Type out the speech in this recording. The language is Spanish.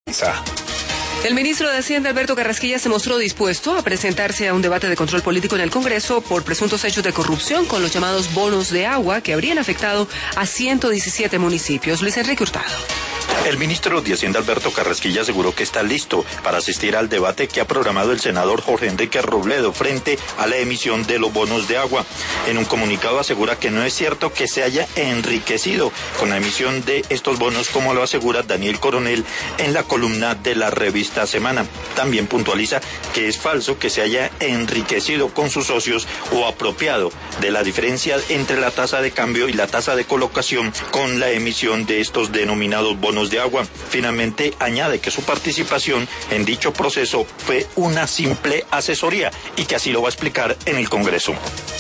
El ministro de Hacienda, Alberto Carrasquilla, se mostró dispuesto a presentarse a un debate de control político en el Congreso por presuntos hechos de corrupción con los llamados bonos de agua que habrían afectado a 117 municipios. Luis Enrique Hurtado. El ministro de Hacienda, Alberto Carrasquilla, aseguró que está listo para asistir al debate que ha programado el senador Jorge Enrique Robledo frente a la emisión de los bonos de agua. En un comunicado asegura que no es cierto que se haya enriquecido con la emisión de estos bonos, como lo asegura Daniel Coronel en la columna de la revista Semana. También puntualiza que es falso que se haya enriquecido con sus socios o apropiado de la diferencia entre la tasa de cambio y la tasa de colocación con la emisión de estos denominados bonos de agua. Finalmente añade que su participación en dicho proceso fue una simple asesoría y que así lo va a explicar en el Congreso.